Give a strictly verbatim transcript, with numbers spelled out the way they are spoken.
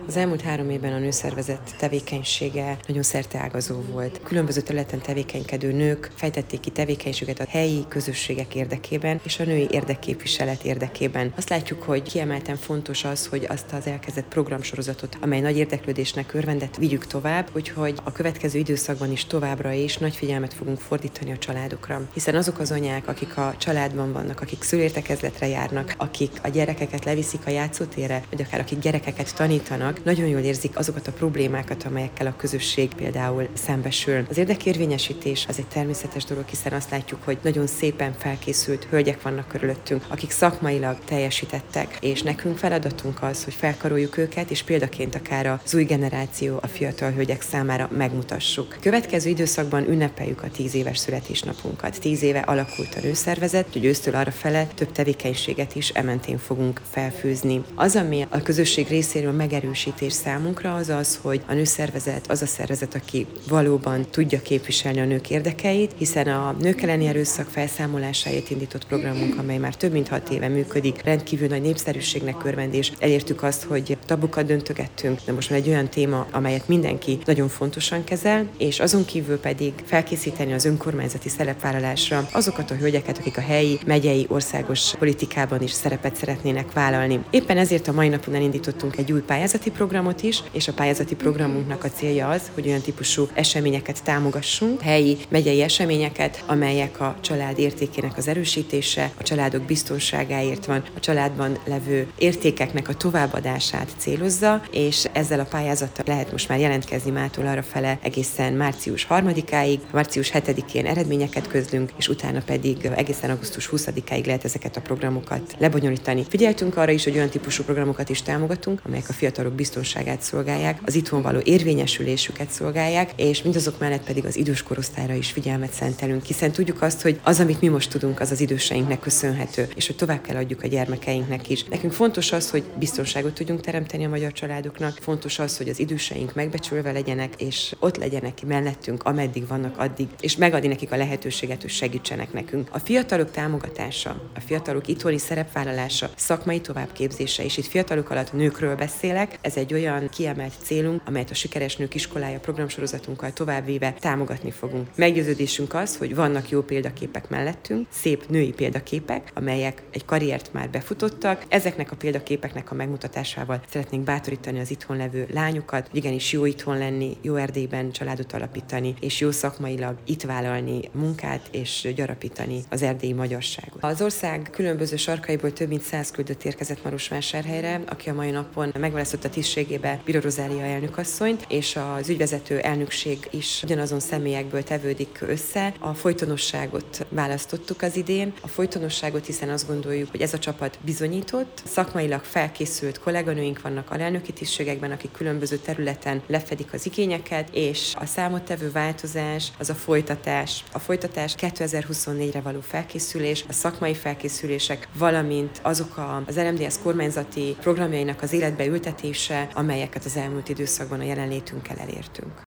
Az elmúlt három évben a nőszervezet tevékenysége nagyon szerteágazó volt. Különböző területen tevékenykedő nők fejtették ki tevékenységet a helyi közösségek érdekében és a női érdekképviselet érdekében. Azt látjuk, hogy kiemelten fontos az, hogy azt az elkezdett programsorozatot, amely nagy érdeklődésnek örvendett, vigyük tovább, úgyhogy a következő időszakban is továbbra is nagy figyelmet fogunk fordítani a családokra. Hiszen azok az anyák, akik a családban vannak, akik szülértekezletre járnak, akik a gyerekeket leviszik a játszótérre, vagy akár akik gyerekeket tanítanak, nagyon jól érzik azokat a problémákat, amelyekkel a közösség például szembesül. Az érdekérvényesítés az egy természetes dolog, hiszen azt látjuk, hogy nagyon szépen felkészült hölgyek vannak körülöttünk, akik szakmailag teljesítettek, és nekünk feladatunk az, hogy felkaroljuk őket, és példaként akár az új generáció, a fiatal hölgyek számára megmutassuk. Következő időszakban ünnepeljük a tíz éves születésnapunkat. Tíz éve alakult a nőszervezet, hogy ősztől arra fele több tevékenységet is ementén fogunk felfűzni. Az, ami a közösség részéről megerősítés számunkra, az az, hogy a nőszervezet az a szervezet, aki valóban tudja képviselni a nők érdekeit, hiszen a nők elleni erőszak felszámolásáért indított programunk, amely már több mint hat éve működik, rendkívül nagy népszerűségnek örvendés. Elértük azt, hogy tabukat döntögettünk, de most már egy olyan téma, amelyet mindenki nagyon fontosan kezel, és azon kívül pedig felkészíteni az önkormányzati szerepvállalásra azokat a hölgyeket, akik a helyi, megyei, országos politikában is szerepet szeretnének vállalni. Éppen ezért a mai napon elindítottunk egy új pályázati programot is, és a pályázati programunknak a célja az, hogy olyan típusú eseményeket támogassunk, helyi, megyei eseményeket, amelyek a család értékének az erősítése, a családok biztonságáért van, a családban levő értékeknek a továbbadását célozza, és ezzel a pályázattal lehet most már jelentkezni mától arra fele egészen március harmadikáig, március hetedikén eredményeket közlünk, és utána pedig egészen augusztus huszadikáig lehet ezeket a programokat lebonyolítani. Figyeltünk arra is, hogy olyan típusú programokat is támogatunk, amelyek a fiatalok biztonságát szolgálják, az itthon való érvényesülésüket szolgálják, és mindazok mellett pedig az idős korosztályra is figyelmet szentelünk, hiszen tudjuk azt, hogy az, amit mi most tudunk, az az időseinknek köszönhető, és hogy tovább kell adjuk a gyermekeinknek is. Nekünk fontos az, hogy biztonságot tudjunk teremteni a magyar családoknak, fontos az, hogy az időseink megbecsülve legyenek, és ott legyenek mellettünk, ameddig vannak addig, és megadni nekik a lehetőséget, hogy segítsenek nekünk. A fiatalok támogatása, a fiatalok itthoni szerepvállalása, szakmai továbbképzése, és itt fiatalok alatt nőkről beszélek, ez egy olyan kiemelt célunk, amelyet a Sikeres Nők Iskolája programsorozatunkkal továbbvéve támogatni fogunk. Meggyőződésünk az, hogy vannak jó példaképek mellettünk, szép női példaképek, amelyek egy karriert már befutottak. Ezeknek a példaképeknek a megmutatásával szeretnénk bátorítani az itthon levő lányokat, hogy igenis jó itthon lenni, jó Erdélyben családot alapítani, és jó szakmailag itt vállalni munkát, és gyarapítani az erdélyi magyarságot. Az ország különböző sarkaiból több mint száz küldött érkezett Marosvásárhelyre, aki a mai napon megválasztotta tisztségébe Biro Rozália elnökasszonyt, és az ügyvezető elnökség is ugyanazon személyekből tevődik össze. A folytonosságot választottuk az idén. A folytonosságot, hiszen azt gondoljuk, hogy ez a csapat bizonyított, szakmailag felkészült kolléganőink vannak alelnöki tisztségekben, akik különböző területen lefedik az igényeket, és a számottevő változás az a folytatás. A folytatás kétezer-huszonnégyre való felkészülés, a szakmai felkészülések, valamint azok a, az er em dé es kormányzati programjainak az életbe ültetése, amelyeket az elmúlt időszakban a jelenlétünkkel elértünk.